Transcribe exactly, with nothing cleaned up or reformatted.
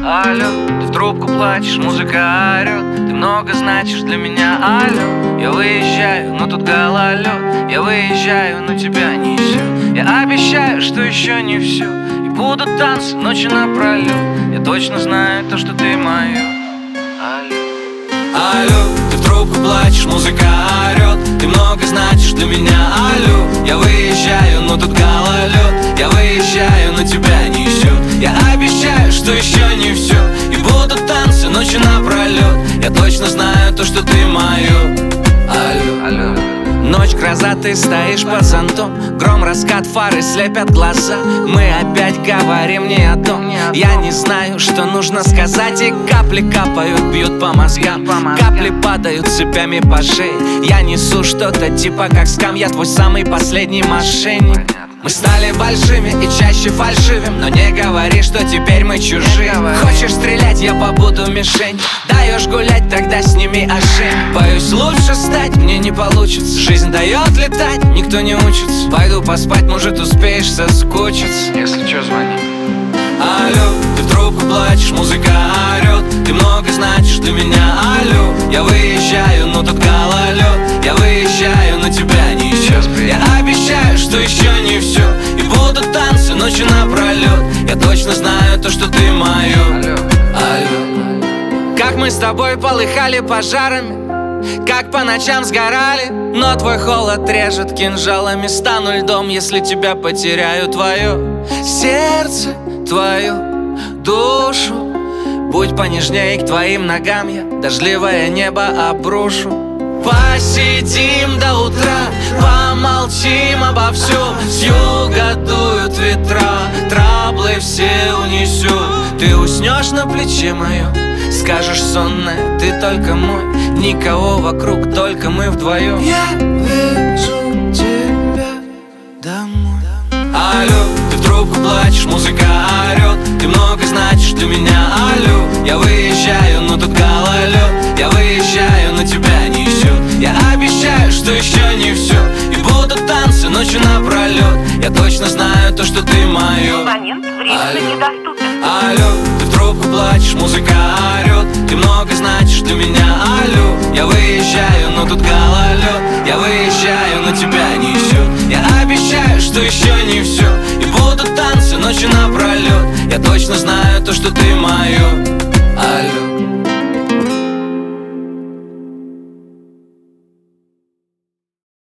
Алло, ты в трубку плачешь, музыка орёт. Ты много значишь для меня, алло. Я выезжаю, но тут гололёд. Я выезжаю, но тебя несёт. Я обещаю, что еще не все. И будут танцы ночи напролёт. Я точно знаю то, что ты моё. Алло. Алло, ты в трубку плачешь, музыка орёт. Ты много значишь для меня, алло. Я выезжаю, но тут гололёд. Я выезжаю, но тебя несёт. Я обещаю, что еще не все. И будут танцы ночи напролёт. Я точно знаю то, что ты моё. Алло, алло. Ночь, гроза, ты стоишь под зонтом. Гром, раскат, фары слепят глаза. Мы опять говорим не о том. Я не знаю, что нужно сказать. И капли капают, бьют по мозгам. Капли падают цепями по шее. Я несу что-то типа как скам. Я твой самый последний мошенник. Мы стали большими и чаще фальшивим. Но не говори, что теперь мы чужие. Хочешь стрелять, я побуду мишень. Даешь гулять, тогда сними ошейник. Боюсь, лучше стать мне не получится. Жизнь дает летать, никто не учится. Пойду поспать, может успеешь соскучиться. Если чё, звони. Алло, ты в трубку плачешь, музыка орёт. Ты много значишь для меня, алло. Я выезжаю, но тут гололёд. Я выезжаю, но тебя не исчез. Я обещаю, что еще не все. И будут танцы ночи напролёт. Я точно знаю то, что ты моё. Алло, алло. Как мы с тобой полыхали пожарами, как по ночам сгорали. Но твой холод режет кинжалами. Стану льдом, если тебя потеряю. Твое сердце, твою душу. Будь понежней к твоим ногам, я дождливое небо обрушу. Посидим до утра, помолчим обо всем. С юга дуют ветра, траблы все унесет. Ты уснешь на плече моем, скажешь сонная, ты только мой. Никого вокруг, только мы вдвоем. Я везу тебя домой. Алло, ты в трубку плачешь, музыка орёт. Ты много значишь для меня, алло. Я выезжаю, но тут гололёд. Я выезжаю, но тебя несёт. Я обещаю, что еще не все. И будут танцы ночи напролёт. Я точно знаю то, что ты моё. Абонент временно недоступен. Алло, ты в трубку плачешь, музыка орёт. Ты много значишь для меня, алло. Я выезжаю, но тут гололёд. Я выезжаю, но тебя несёт. Я обещаю, что еще не все. И будут танцы ночи напролёт. Я точно знаю то, что ты моё.